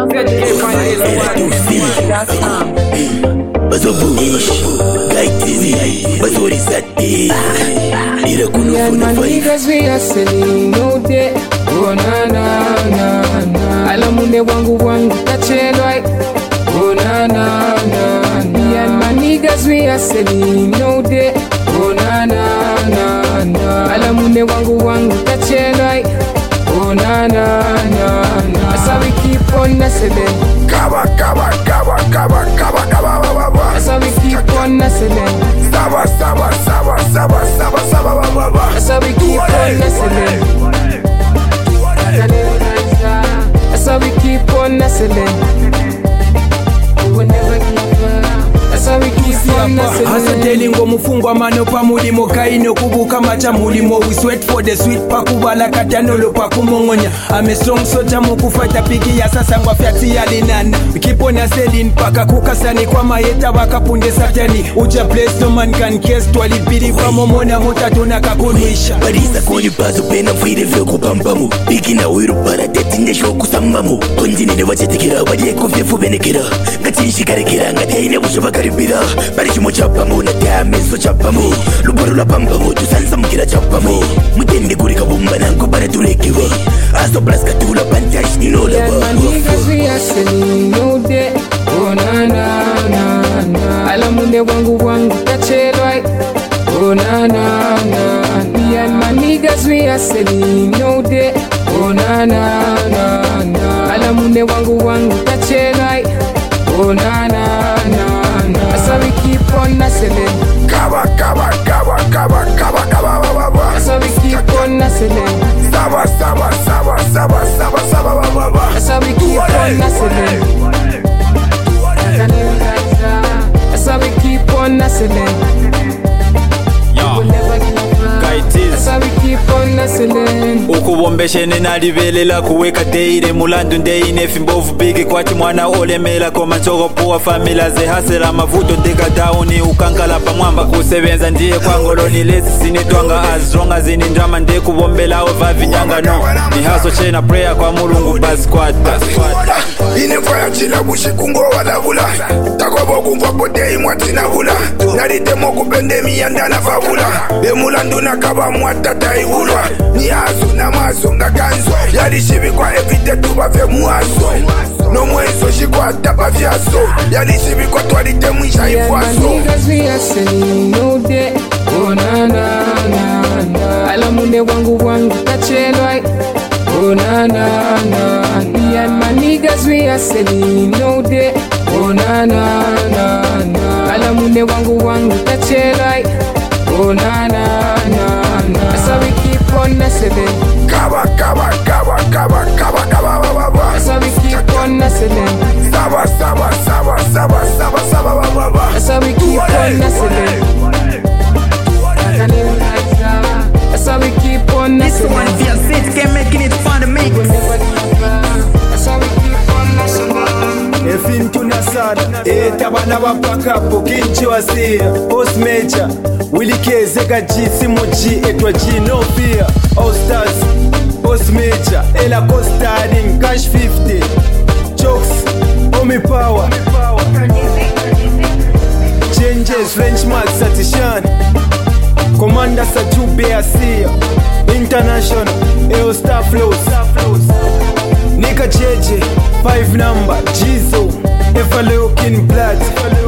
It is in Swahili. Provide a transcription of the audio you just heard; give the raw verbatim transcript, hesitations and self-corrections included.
my niggas we are selling no day. Oh na na na na. Alamunde wangu wangu tachelwa. Oh na na na. Me and my niggas we are selling no day. Oh na na na na. Alamunde wangu wangu tachelwa. Oh na na na na. That's how we keep on hustling. Kaba kaba kaba kaba kaba kaba. That's how we keep on hustling. Saba saba saba saba saba saba baba. That's how we keep on hustling. That's how we keep on hustling. We will never give up. That's how we keep on hustling. Hustling ngo mufungwa mano pa mulimo kaino kubuka macha mulimo. We sweat for the sweet pakubala katanolo pakumongonya. I'm a strong soldier mukufata pigi ya sasa ngwa fiati ya linana. We keep on hustling paka kukasani kwa mayeta wakapunde satani. Uja place no man can case twalibiri kwa momona mutatuna kakunisha. Barisa koni bazo pena mfire vyo kupambamu. Pigi na wiru para tetinde shoku sambamu. Konjini ne wachetekira wadiye kufye fubenekira. Ngati shikarekira ngati haine bushoba karibira. Barishimo chapamu na tame so chapamu. Lubaru la pambamu tusansa mkira chapamu. Mutende kurika bumba nanko para tulekiwe. Aso blaska tula pantash ni nola wa. Yeah, my niggas we are selling no day. Oh na na na na. Alamunde wangu wangu tachelwa. Oh na na na. Me and my niggas we are selling no day. Oh na na na na. Alamunde wangu wangu tachelwa. Oh na na na na. That's how we keep on hustling. Kaba kaba kaba kaba kaba kaba baba. That's how we keep on hustling. Saba saba saba saba saba saba baba. That's how we keep on hustling. That's how we keep on hustling. We will never give up. That's how we keep on hustling. Ukubombeshene nalibelela kuweka deire mulandu ndeine fimbovu bigi kwati mwana olemela koma choko puwa famila ze hasela mavuto ndeka downi ukankala pamwamba kusebenza ndiye kwangoloni lesi sinitwanga as long as ini ndrama nde kubombela ovavi nyanga no ni haso chena prayer kwa mulungu basi kwata inefo ya chila bushikungo walavula takobo kumva potei mwatina vula nalitemo kupende miyandana favula bemulandu nakaba mwatata iulwa ni haso na maso nga ganzo yalishibikwa evite tuba ve muaso no mwezo shikwata pa vyaso yalishibikwa twalite mwisha ifwaso. Yeah, my niggas we are selling no day. Oh na na na na. Alamunde wangu wangu tachelwa. Oh na na na. Me and my niggas we are selling no day. Oh na na na na. Alamunde wangu wangu tachelwa. Oh na na na na. That's how we keep on hustling. Kaba kaba kaba kaba kaba kaba baba. That's how we keep on hustling. Saba saba saba saba saba saba baba. That's how we keep on hustling. That's how we keep on hustling. This one feels it, can making it fun to make. That's how we keep on hustling. Efintu nasana eta bana bapaka pokinchi wasia post major Willie Kezeka G Simoji etwa G no fear all stars post major ela costading cash fifty jokes omi power changes French Max Satishan Commander Sajube Asia International Eo Star Flows Nika Jeje five number Jizo Efaleokin Blood